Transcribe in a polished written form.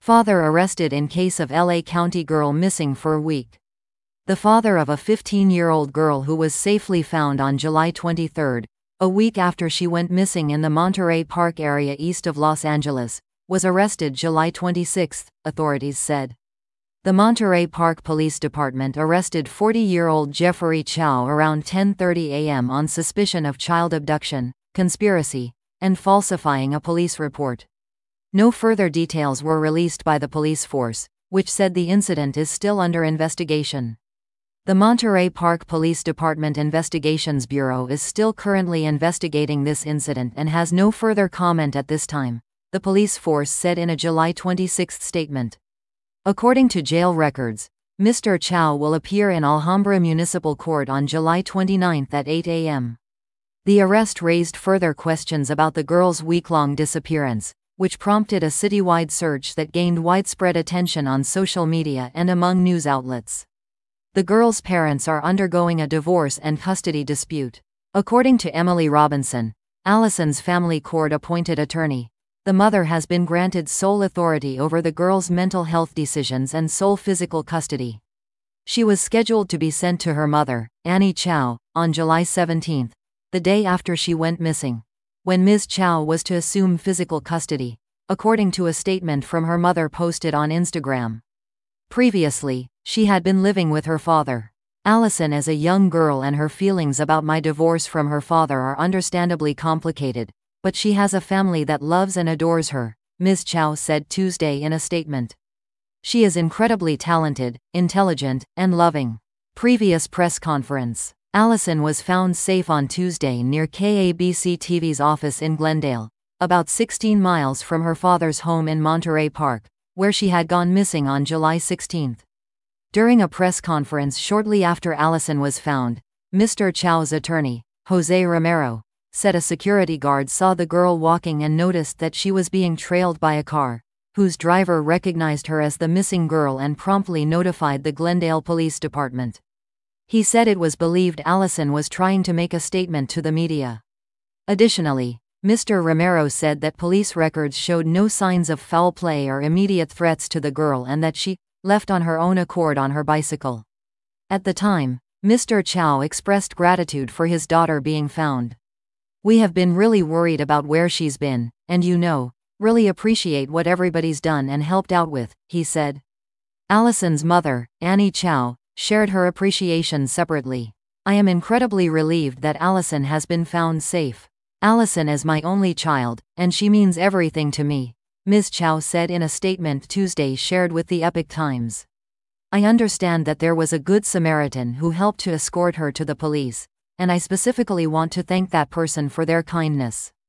Father arrested in case of LA County girl missing for a week. The father of a 15-year-old girl who was safely found on July 23, a week after she went missing in the Monterey Park area east of Los Angeles, was arrested July 26, authorities said. The Monterey Park Police Department arrested 40-year-old Jeffrey Chow around 10:30 a.m. on suspicion of child abduction, conspiracy, and falsifying a police report. No further details were released by the police force, which said the incident is still under investigation. The Monterey Park Police Department Investigations Bureau is still currently investigating this incident and has no further comment at this time, the police force said in a July 26 statement. According to jail records, Mr. Chow will appear in Alhambra Municipal Court on July 29 at 8 a.m. The arrest raised further questions about the girl's week-long disappearance, which prompted a citywide search that gained widespread attention on social media and among news outlets. The girl's parents are undergoing a divorce and custody dispute. According to Emily Robinson, Allison's family court-appointed attorney, the mother has been granted sole authority over the girl's mental health decisions and sole physical custody. She was scheduled to be sent to her mother, Annie Chow, on July 17, the day after she went missing, when Ms. Chow was to assume physical custody, according to a statement from her mother posted on Instagram. Previously, she had been living with her father. Allison as a young girl and her feelings about my divorce from her father are understandably complicated, but she has a family that loves and adores her, Ms. Chow said Tuesday in a statement. She is incredibly talented, intelligent, and loving. Previous press conference. Allison was found safe on Tuesday near KABC-TV's office in Glendale, about 16 miles from her father's home in Monterey Park, where she had gone missing on July 16. During a press conference shortly after Allison was found, Mr. Chow's attorney, Jose Romero, said a security guard saw the girl walking and noticed that she was being trailed by a car, whose driver recognized her as the missing girl and promptly notified the Glendale Police Department. He said it was believed Allison was trying to make a statement to the media. Additionally, Mr. Romero said that police records showed no signs of foul play or immediate threats to the girl and that she left on her own accord on her bicycle. At the time, Mr. Chow expressed gratitude for his daughter being found. "We have been really worried about where she's been, and really appreciate what everybody's done and helped out with," he said. Allison's mother, Annie Chow, shared her appreciation separately. "I am incredibly relieved that Allison has been found safe. Allison is my only child, and she means everything to me," Ms. Chow said in a statement Tuesday shared with the Epoch Times. "I understand that there was a good Samaritan who helped to escort her to the police, and I specifically want to thank that person for their kindness.